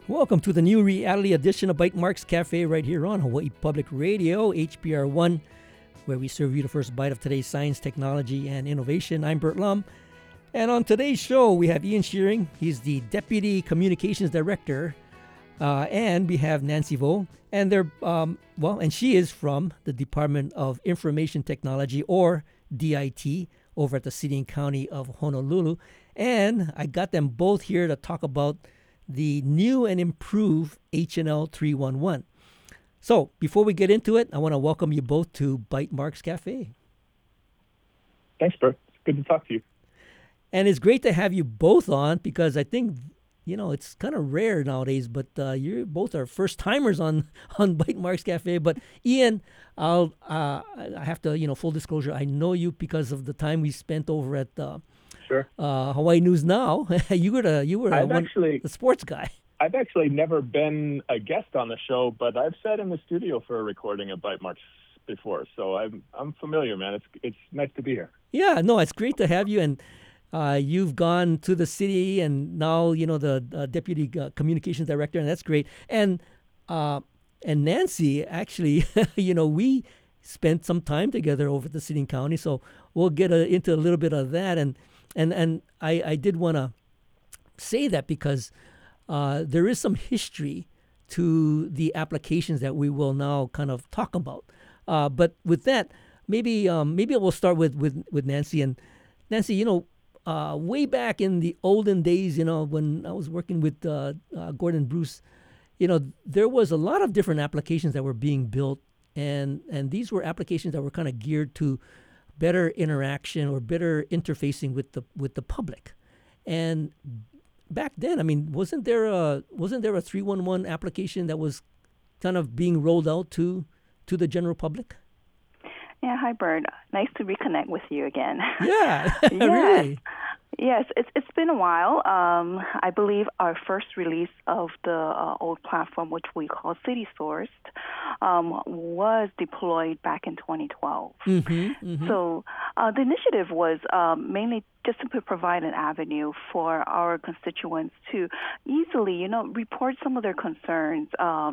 Welcome to the new reality edition of Bytemarks Cafe right here on Hawaii Public Radio, HPR1, where we serve you the first bite of today's science, technology, and innovation. I'm Bert Lum. And on today's show, we have Ian Shearing. He's the Deputy Communications Director. And we have Nancy Vo. And and she is from the Department of Information Technology, or DIT, over at the City and County of Honolulu. And I got them both here to talk about the new and improved HNL 311. So before we get into it, I want to welcome you both to Bytemarks Cafe. Thanks, Bert. It's good to talk to you. And it's great to have you both on because I think, it's kind of rare nowadays, but you both are first timers on Bytemarks Cafe. But Ian, I have to, full disclosure, I know you because of the time we spent over at Sure. Hawaii News Now. you were the sports guy. I've actually never been a guest on the show, but I've sat in the studio for a recording of Bytemarks before, so I'm familiar, man. It's nice to be here. Yeah, no, it's great to have you, and you've gone to the city, and now the deputy communications director, and that's great. And Nancy, actually, we spent some time together over at the city and county, so we'll get into a little bit of that. And I did want to say that because there is some history to the applications that we will now kind of talk about. But with that, maybe we'll start with Nancy. And Nancy, way back in the olden days, when I was working with Gordon Bruce, there was a lot of different applications that were being built, and these were applications that were kind of geared to better interaction or better interfacing with the public. And back then, wasn't there a 311 application that was kind of being rolled out to the general public? Yeah, hi, Bert. Nice to reconnect with you again. Yeah, really. Yes, it's been a while. I believe our first release of the old platform, which we call City Sourced, was deployed back in 2012. So the initiative was mainly just to provide an avenue for our constituents to easily, report some of their concerns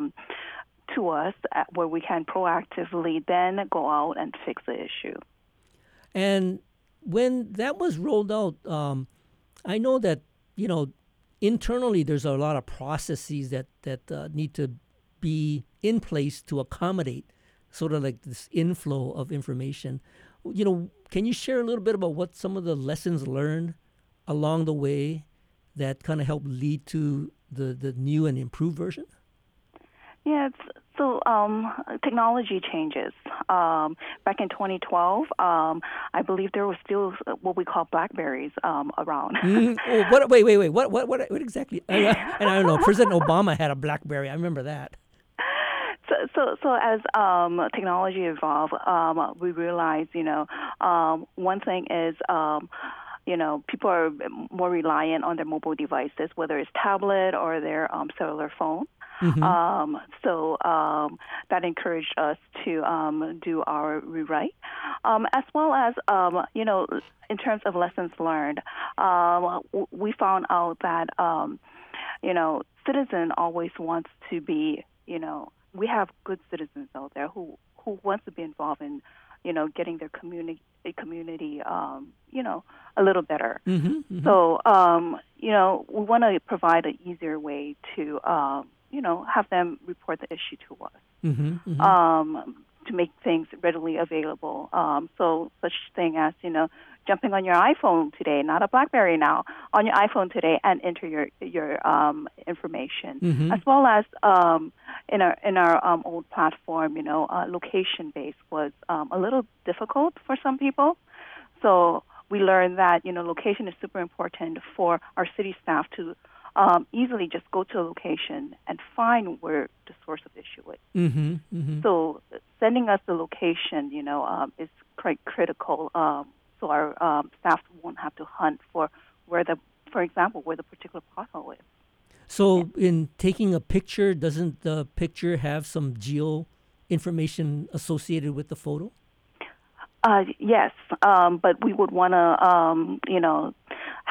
to us, where we can proactively then go out and fix the issue. And when that was rolled out, I know that, internally there's a lot of processes that need to be in place to accommodate sort of like this inflow of information. Can you share a little bit about what some of the lessons learned along the way that kind of helped lead to the new and improved version? Yeah, so technology changes. Back in 2012, I believe there was still what we call BlackBerries around. Wait. What exactly? And I don't know. President Obama had a BlackBerry. I remember that. So as technology evolved, we realized, one thing is, people are more reliant on their mobile devices, whether it's tablet or their cellular phone. So that encouraged us to do our rewrite, as well as, in terms of lessons learned, we found out that, citizen always wants to be, we have good citizens out there who wants to be involved in, getting their community, a little better. So, we want to provide an easier way to, have them report the issue to us, to make things readily available. So such thing as, jumping on your iPhone today, not a BlackBerry now, on your iPhone today and enter your information, as well as in our old platform, location based was a little difficult for some people. So we learned that location is super important for our city staff to easily just go to a location and find where the source of issue is. So sending us the location, is quite critical. So our staff won't have to hunt for for example, where the particular pothole is. So in taking a picture, doesn't the picture have some geo information associated with the photo? Yes, but we would want to,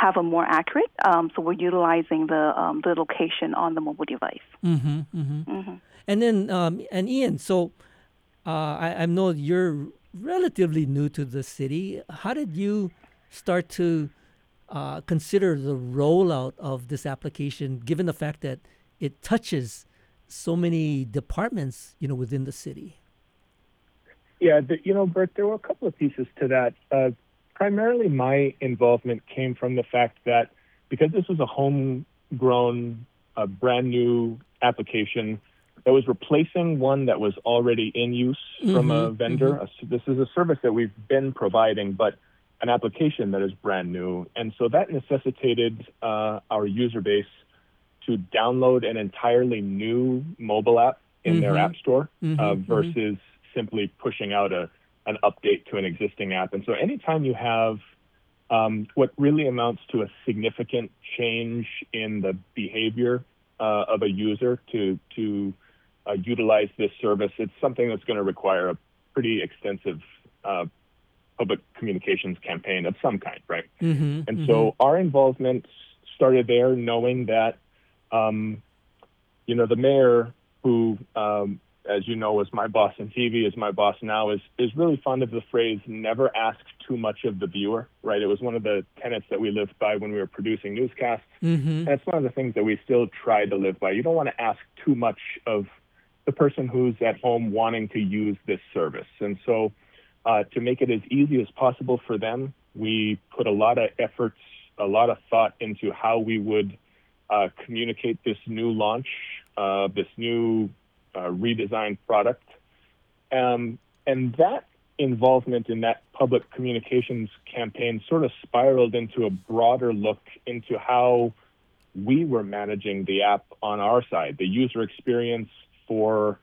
have a more accurate. So we're utilizing the location on the mobile device. And then, and Ian, so I know you're relatively new to the city. How did you start to consider the rollout of this application, given the fact that it touches so many departments, within the city? Yeah, Bert, there were a couple of pieces to that. Primarily, my involvement came from the fact that because this was a homegrown, brand new application that was replacing one that was already in use from a vendor. This is a service that we've been providing, but an application that is brand new. And so that necessitated our user base to download an entirely new mobile app in their app store versus simply pushing out an update to an existing app. And so anytime you have what really amounts to a significant change in the behavior of a user to utilize this service, it's something that's going to require a pretty extensive public communications campaign of some kind, right? So our involvement started there, knowing that, the mayor, who, as you know, was my boss on TV, is my boss now, is really fond of the phrase, never ask too much of the viewer, right? It was one of the tenets that we lived by when we were producing newscasts. And it's one of the things that we still try to live by. You don't want to ask too much of the person who's at home wanting to use this service. And so to make it as easy as possible for them, we put a lot of efforts, a lot of thought into how we would communicate this new launch, this new redesigned product. And that involvement in that public communications campaign sort of spiraled into a broader look into how we were managing the app on our side, the user experience for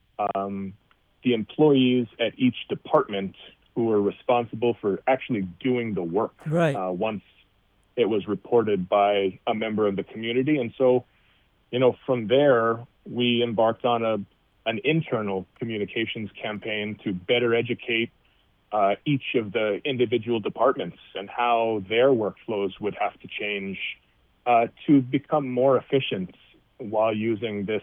the employees at each department who were responsible for actually doing the work once it was reported by a member of the community. And so, from there, we embarked on an internal communications campaign to better educate each of the individual departments and how their workflows would have to change to become more efficient while using this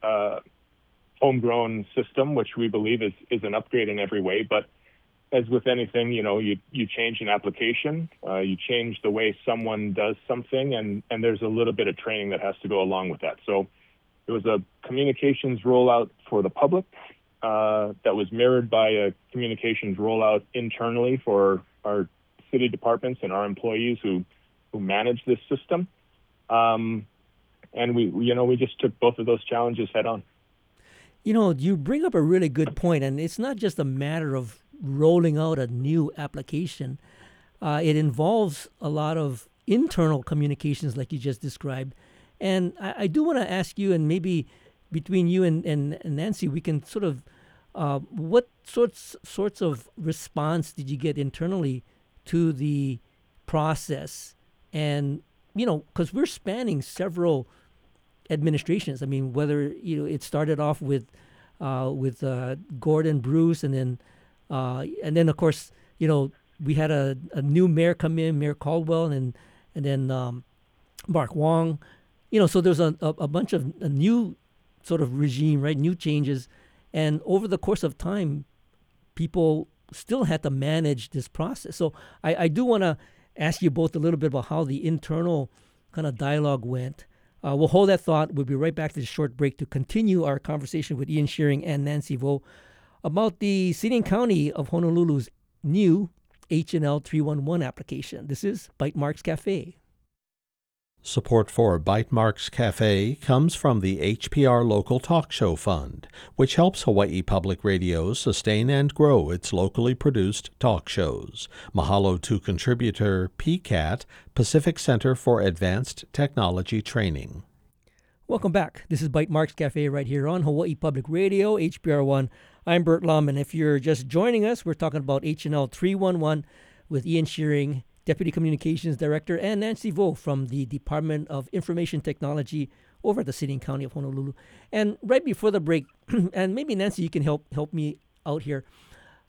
homegrown system, which we believe is an upgrade in every way. But as with anything, you change an application, you change the way someone does something, and there's a little bit of training that has to go along with that. So it was a communications rollout for the public that was mirrored by a communications rollout internally for our city departments and our employees who manage this system. And we just took both of those challenges head on. You bring up a really good point, and it's not just a matter of rolling out a new application. It involves a lot of internal communications like you just described. And I do want to ask you, and maybe between you and Nancy, we can sort of, what sorts of response did you get internally to the process? And, because we're spanning several administrations. I mean, whether, it started off with Gordon Bruce, and then of course, we had a new mayor come in, Mayor Caldwell, and then Mark Wong. So there's a bunch of a new sort of regime, right? New changes. And over the course of time, people still had to manage this process. So I do want to ask you both a little bit about how the internal kind of dialogue went. We'll hold that thought. We'll be right back to this short break to continue our conversation with Ian Shearing and Nancy Vo about the City and County of Honolulu's new H&L 311 application. This is Bytemarks Cafe. Support for Bytemarks Cafe comes from the HPR Local Talk Show Fund, which helps Hawaii Public Radio sustain and grow its locally produced talk shows. Mahalo to contributor PCAT, Pacific Center for Advanced Technology Training. Welcome back. This is Bytemarks Cafe right here on Hawaii Public Radio, HPR1. I'm Bert Lum, and if you're just joining us, we're talking about H&L 311 with Ian Shearing, Deputy Communications Director, and Nancy Vo from the Department of Information Technology over at the City and County of Honolulu. And right before the break, and maybe Nancy, you can help me out here.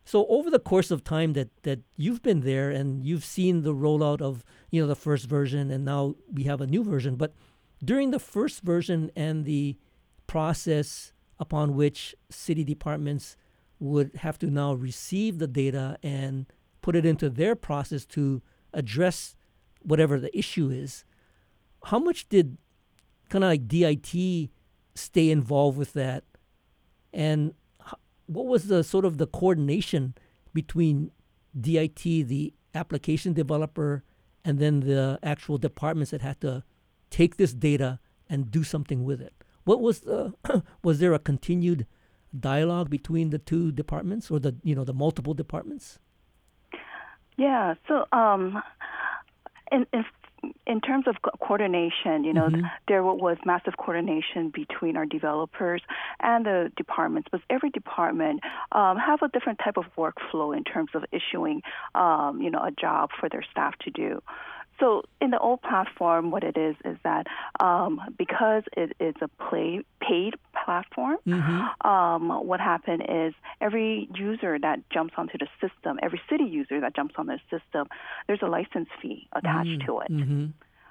So over the course of time that you've been there and you've seen the rollout of the first version, and now we have a new version, but during the first version and the process upon which city departments would have to now receive the data and put it into their process to address whatever the issue is, how much did kind of like DIT stay involved with that? And what was the sort of the coordination between DIT, the application developer, and then the actual departments that had to take this data and do something with it? What was was there a continued dialogue between the two departments, or the multiple departments? Yeah. So in terms of coordination, there was massive coordination between our developers and the departments, but every department have a different type of workflow in terms of issuing, a job for their staff to do. So in the old platform, what it is that because it is a paid platform, what happened is every user that jumps onto the system, every city user that jumps on the system, there's a license fee attached to it.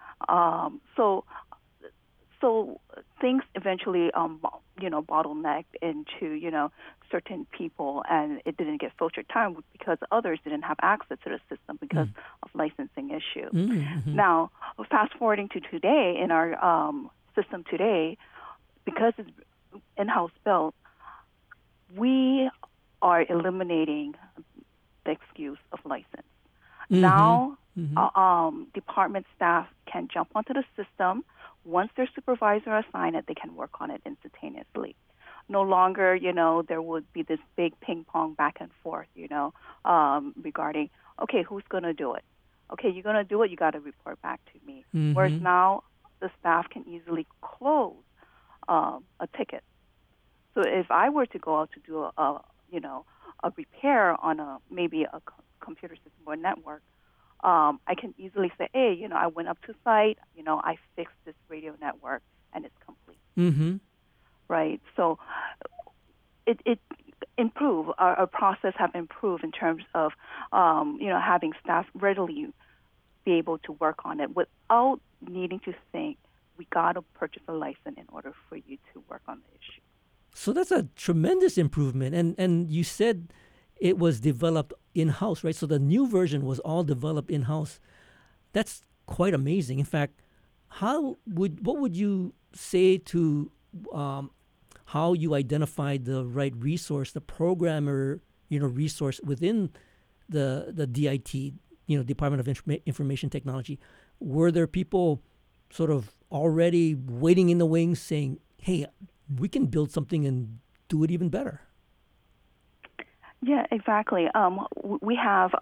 So things eventually, bottlenecked into, certain people, and it didn't get filtered time because others didn't have access to the system because of licensing issue. Now, fast forwarding to today, in our system today, because it's in-house built, we are eliminating the excuse of license. Now, department staff can jump onto the system. Once their supervisor assigns it, they can work on it instantaneously. No longer, there would be this big ping pong back and forth, regarding, okay, who's going to do it? Okay, you're going to do it, you got to report back to me. Whereas now, the staff can easily close a ticket. So if I were to go out to do a repair on maybe a computer system or network, I can easily say, hey, I went up to site, I fixed this radio network, and it's complete. Right? So it improved. Our process have improved in terms of, having staff readily be able to work on it without needing to think, we got to purchase a license in order for you to work on the issue. So that's a tremendous improvement. And you said it was developed in-house, right? So the new version was all developed in-house. That's quite amazing. In fact, what would you say to how you identified the right resource, the programmer, resource within the DIT, Department of Information Technology? Were there people sort of already waiting in the wings saying, hey, we can build something and do it even better? Yeah, exactly. We have,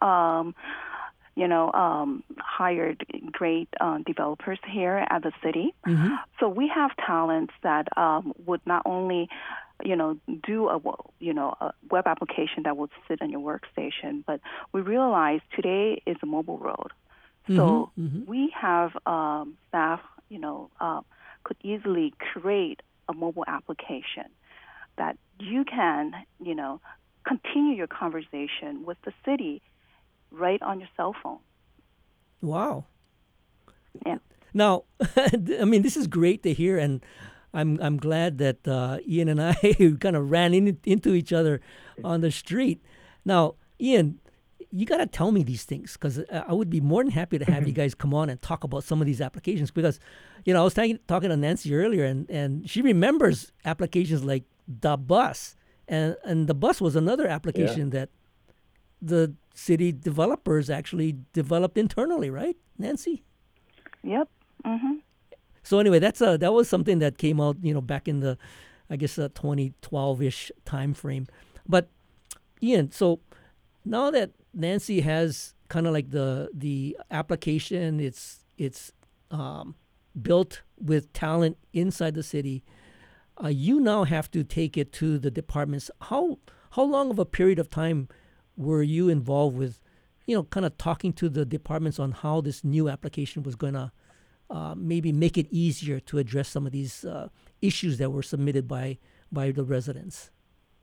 hired great developers here at the city. So we have talents that would not only, do a web application that would sit on your workstation, but we realize today is a mobile world. So we have staff, could easily create a mobile application that you can, continue your conversation with the city right on your cell phone. Wow. Yeah. Now, I mean, this is great to hear, and I'm glad that Ian and I kind of ran into each other on the street. Now, Ian, you got to tell me these things, because I would be more than happy to have you guys come on and talk about some of these applications, because, I was talking to Nancy earlier, and she remembers applications like the bus. And the bus was another application that the city developers actually developed internally, right, Nancy? Yep. So anyway, that was something that came out, back in the, I guess, 2012-ish time frame. But Ian, so now that Nancy has kind of like the application, it's built with talent inside the city. You now have to take it to the departments. How long of a period of time were you involved with, kind of talking to the departments on how this new application was going to maybe make it easier to address some of these issues that were submitted by the residents?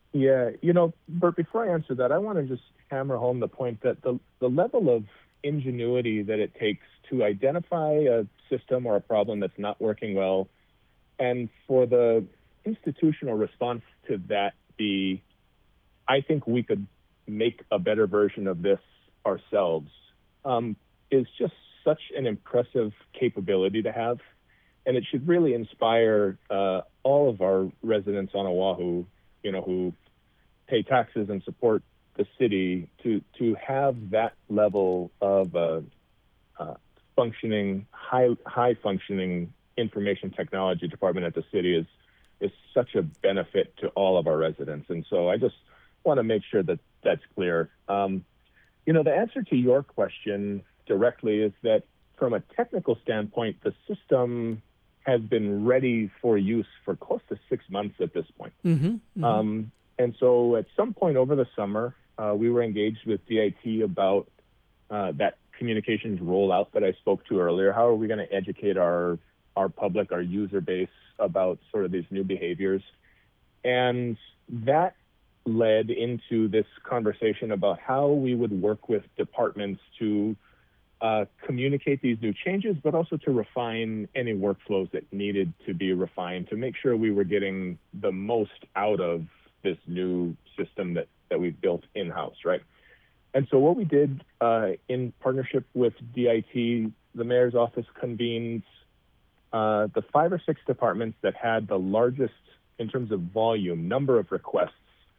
Yeah, Bert, before I answer that, I want to just hammer home the point that the level of ingenuity that it takes to identify a system or a problem that's not working well, and for the institutional response to that be, I think we could make a better version of this ourselves, is just such an impressive capability to have. And it should really inspire all of our residents on Oahu, who pay taxes and support the city to have that level of functioning, high functioning information technology department at the city is such a benefit to all of our residents. And so I just want to make sure that that's clear. The answer to your question directly is that from a technical standpoint, the system has been ready for use for close to 6 months at this point. And so at some point over the summer, we were engaged with DIT about that communications rollout that I spoke to earlier. How are we going to educate our public, our user base about sort of these new behaviors? And that led into this conversation about how we would work with departments to communicate these new changes, but also to refine any workflows that needed to be refined to make sure we were getting the most out of this new system that we've built in-house, right? And so what we did in partnership with DIT, the mayor's office convened the 5 or 6 departments that had the largest, in terms of volume, number of requests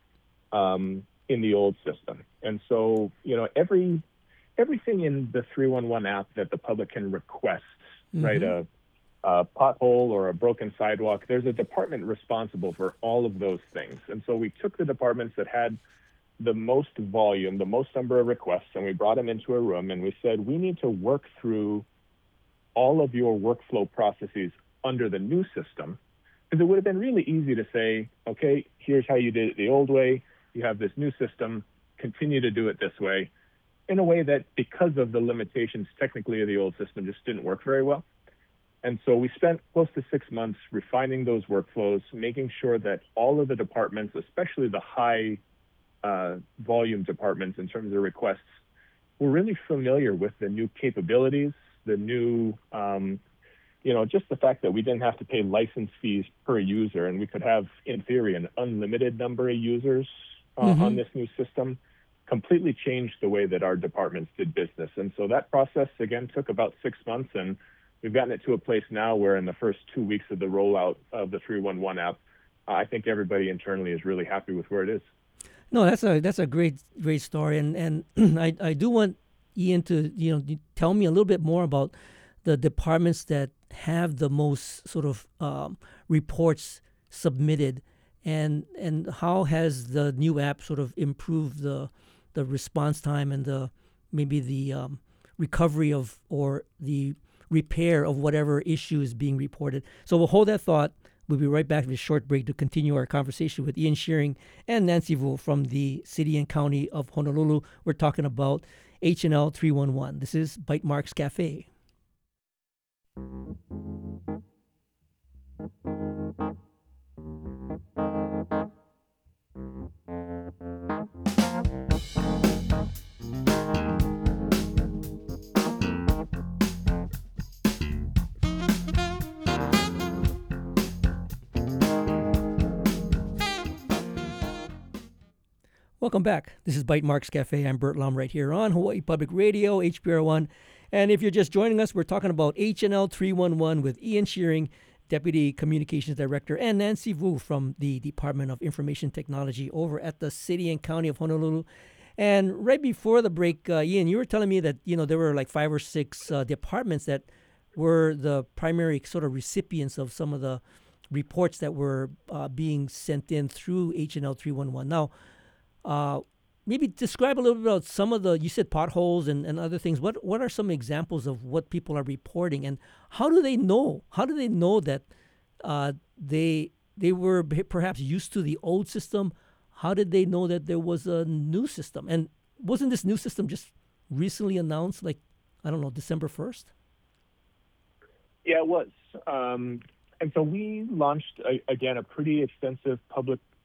in the old system. And so, everything in the 311 app that the public can request, right? A pothole or a broken sidewalk, there's a department responsible for all of those things. And so we took the departments that had the most volume, the most number of requests, and we brought them into a room and we said, we need to work through all of your workflow processes under the new system. Because it would have been really easy to say, okay, here's how you did it the old way. You have this new system, continue to do it this way, in a way that, because of the limitations technically of the old system, just didn't work very well. And so we spent close to 6 months refining those workflows, making sure that all of the departments, especially the high volume departments in terms of requests, were really familiar with the new capabilities, the new, just the fact that we didn't have to pay license fees per user, and we could have, in theory, an unlimited number of users on this new system, completely changed the way that our departments did business. And so that process, again, took about 6 months, and we've gotten it to a place now where in the first 2 weeks of the rollout of the 311 app, I think everybody internally is really happy with where it is. No, that's a great story, and I do want Ian to tell me a little bit more about the departments that have the most sort of reports submitted, and how has the new app sort of improved the response time and maybe the recovery of, or the repair of, whatever issue is being reported. So we'll hold that thought. We'll be right back with a short break to continue our conversation with Ian Shearing and Nancy Vu from the City and County of Honolulu. We're talking about H&L 311. This is Bytemarks Cafe. Welcome back. This is Bytemarks Cafe. I'm Bert Lum right here on Hawaii Public Radio, HPR1. And if you're just joining us, we're talking about H&L 311 with Ian Shearing, Deputy Communications Director, and Nancy Vu from the Department of Information Technology over at the City and County of Honolulu. And right before the break, Ian, you were telling me that there were like 5 or 6 departments that were the primary sort of recipients of some of the reports that were being sent in through H&L 311. Now, maybe describe a little bit about some of you said potholes and other things. What are some examples of what people are reporting, and how do they know? How do they know that they were perhaps used to the old system? How did they know that there was a new system? And wasn't this new system just recently announced, like, I don't know, December 1st? Yeah, it was. And so we launched, again, a pretty extensive public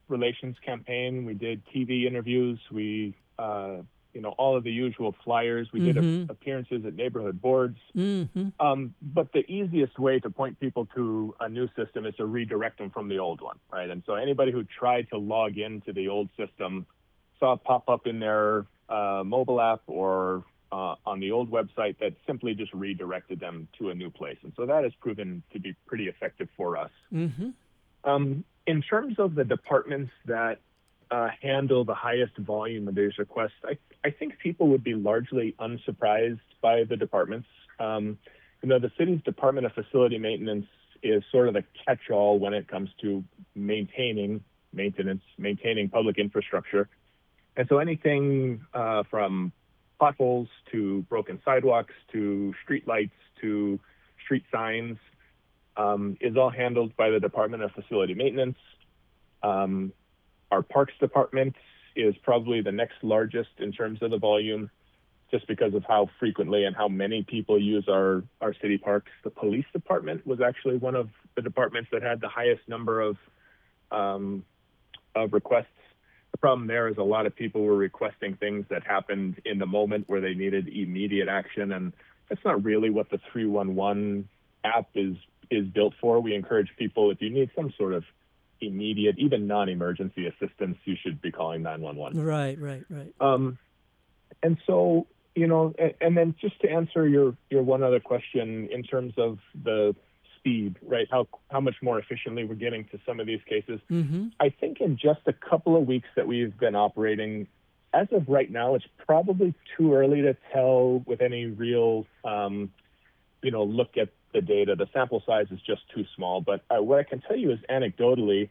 relations campaign. We did TV interviews. We, all of the usual flyers. We did appearances at neighborhood boards. But the easiest way to point people to a new system is to redirect them from the old one, right? And so anybody who tried to log into the old system saw it pop up in their mobile app or on the old website that simply just redirected them to a new place. And so that has proven to be pretty effective for us. In terms of the departments that handle the highest volume of these requests, I think people would be largely unsurprised by the departments. The city's Department of Facility Maintenance is sort of the catch-all when it comes to maintaining public infrastructure. And so anything from potholes to broken sidewalks to street lights to street signs is all handled by the Department of Facility Maintenance. Our Parks Department is probably the next largest in terms of the volume, just because of how frequently and how many people use our city parks. The Police Department was actually one of the departments that had the highest number of requests. The problem there is a lot of people were requesting things that happened in the moment where they needed immediate action, and that's not really what the 311 app is built for. We encourage people, if you need some sort of immediate, even non-emergency assistance, you should be calling 911. Right. And so, and then just to answer your one other question in terms of the speed, right? How much more efficiently we're getting to some of these cases. I think in just a couple of weeks that we've been operating, as of right now, it's probably too early to tell with any real, look at the data. The sample size is just too small. But what I can tell you is anecdotally,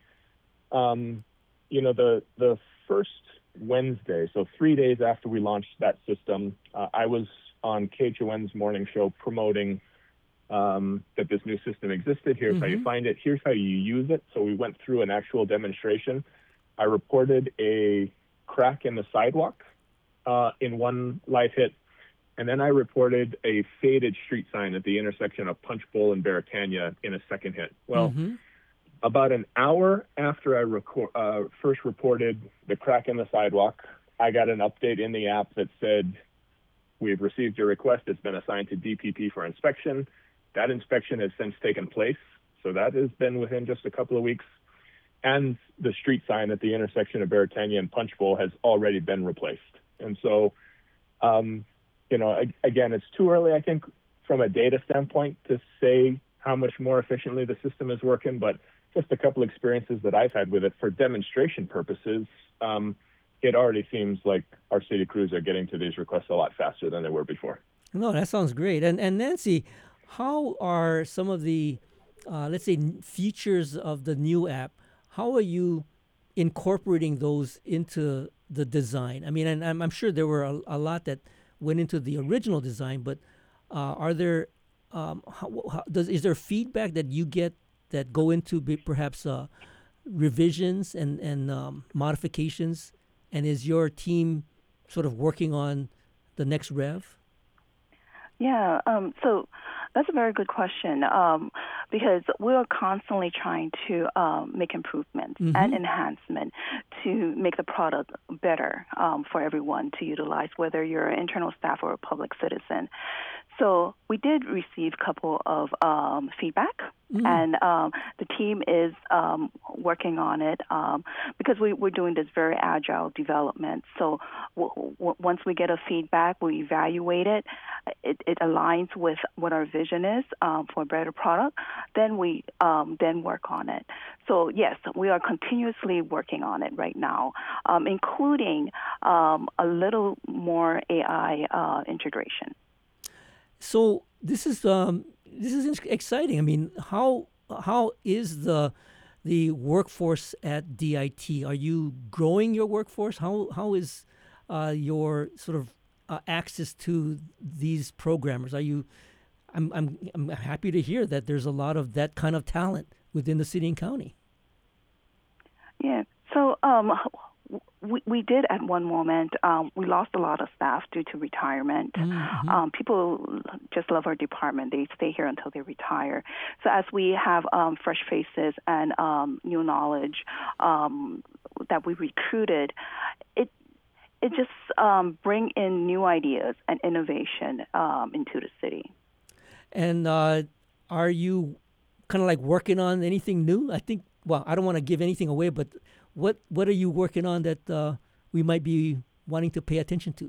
the first Wednesday, so 3 days after we launched that system, I was on KHON's morning show promoting that this new system existed. Here's how you find it. Here's how you use it. So we went through an actual demonstration. I reported a crack in the sidewalk in one live hit. And then I reported a faded street sign at the intersection of Punch Bowl and Beretania in a second hit. Well, about an hour after I first reported the crack in the sidewalk, I got an update in the app that said, we've received your request. It's been assigned to DPP for inspection. That inspection has since taken place. So that has been within just a couple of weeks. And the street sign at the intersection of Beretania and Punch Bowl has already been replaced. And so, again, it's too early, I think, from a data standpoint to say how much more efficiently the system is working, but just a couple experiences that I've had with it for demonstration purposes, it already seems like our city crews are getting to these requests a lot faster than they were before. No, that sounds great. And Nancy, how are some of the, let's say, features of the new app, how are you incorporating those into the design? I mean, and I'm sure there were a lot that went into the original design, but are there is there feedback that you get that go into perhaps revisions and modifications, and is your team sort of working on the next rev? Yeah, so that's a very good question because we're constantly trying to make improvements and enhancement to make the product better for everyone to utilize, whether you're an internal staff or a public citizen. So we did receive a couple of feedback, and the team is working on it because we're doing this very agile development. So once we get a feedback, we evaluate it. It aligns with what our vision is for a better product. Then we then work on it. So yes, we are continuously working on it right now, including a little more AI integration. So this is exciting. I mean, how is the workforce at DIT? Are you growing your workforce? How is your sort of access to these programmers? Are you? I'm happy to hear that there's a lot of that kind of talent within the city and county. Yeah. So We did at one moment. We lost a lot of staff due to retirement. Mm-hmm. People just love our department. They stay here until they retire. So as we have fresh faces and new knowledge that we recruited, it just bring in new ideas and innovation into the city. And are you kind of like working on anything new? I think, well, I don't want to give anything away, but what are you working on that we might be wanting to pay attention to?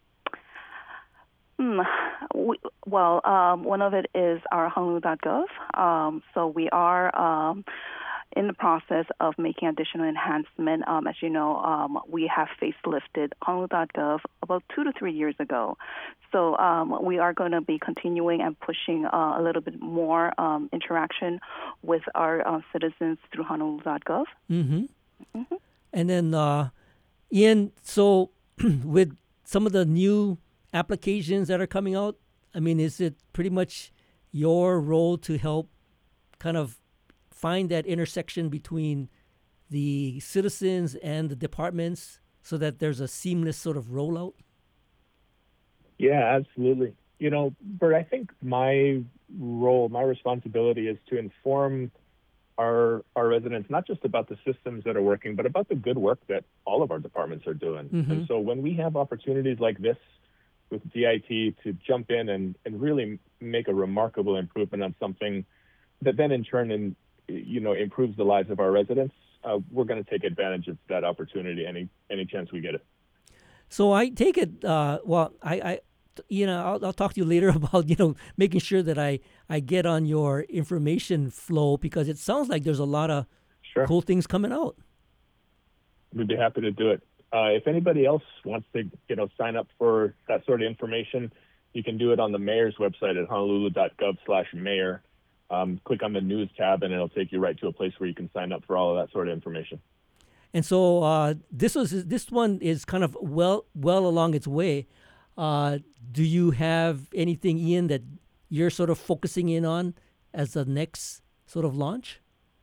One of it is our Honolulu.gov. So we are in the process of making additional enhancement. As you know, we have facelifted Honolulu.gov about 2 to 3 years ago. So we are going to be continuing and pushing a little bit more interaction with our citizens through Honolulu.gov. Mm-hmm. Mm-hmm. And then, Ian, so with some of the new applications that are coming out, I mean, is it pretty much your role to help kind of find that intersection between the citizens and the departments so that there's a seamless sort of rollout? Yeah, absolutely. You know, Bert, I think my role, my responsibility is to inform our residents, not just about the systems that are working, but about the good work that all of our departments are doing. Mm-hmm. And so when we have opportunities like this with DIT to jump in and really make a remarkable improvement on something that then in turn improves the lives of our residents, we're going to take advantage of that opportunity any chance we get it. So I take it, I'll talk to you later about, making sure that I get on your information flow, because it sounds like there's a lot of cool things coming out. We'd be happy to do it. If anybody else wants to, sign up for that sort of information, you can do it on the mayor's website at honolulu.gov/mayor. Click on the news tab and it'll take you right to a place where you can sign up for all of that sort of information. And so this one is kind of well along its way. Do you have anything, Ian, that you're sort of focusing in on as the next sort of launch?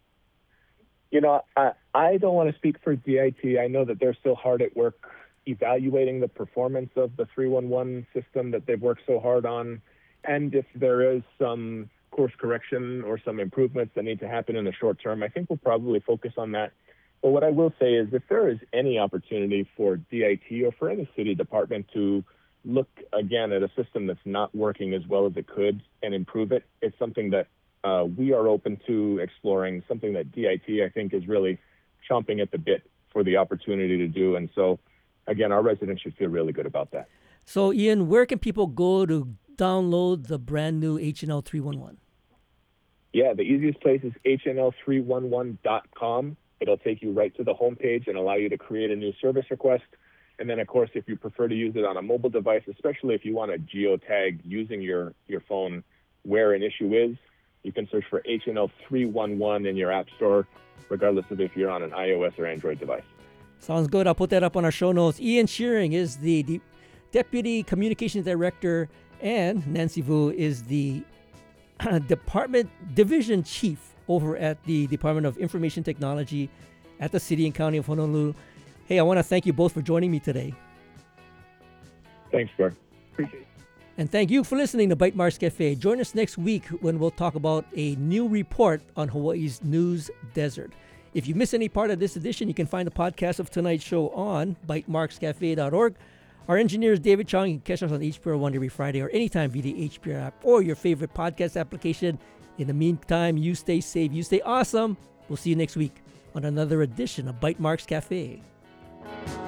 I don't want to speak for DIT. I know that they're still hard at work evaluating the performance of the 311 system that they've worked so hard on. And if there is some course correction or some improvements that need to happen in the short term, I think we'll probably focus on that. But what I will say is if there is any opportunity for DIT or for any city department to look again at a system that's not working as well as it could and improve it, it's something that we are open to exploring, something that DIT, I think, is really chomping at the bit for the opportunity to do. And so, again, our residents should feel really good about that. So, Ian, where can people go to download the brand new HNL 311? Yeah, the easiest place is hnl311.com. It'll take you right to the homepage and allow you to create a new service request. And then, of course, if you prefer to use it on a mobile device, especially if you want to geotag using your phone where an issue is, you can search for HNL 311 in your app store, regardless of if you're on an iOS or Android device. Sounds good. I'll put that up on our show notes. Ian Shearing is the Deputy Communications Director, and Nancy Vu is the Division Chief over at the Department of Information Technology at the City and County of Honolulu. Hey, I want to thank you both for joining me today. Thanks, Bert. Appreciate it. And thank you for listening to Bytemarks Cafe. Join us next week when we'll talk about a new report on Hawaii's news desert. If you miss any part of this edition, you can find the podcast of tonight's show on bytemarkscafe.org. Our engineer is David Chong. You can catch us on HPR One every Friday or anytime via the HPR app or your favorite podcast application. In the meantime, you stay safe, you stay awesome. We'll see you next week on another edition of Bytemarks Cafe.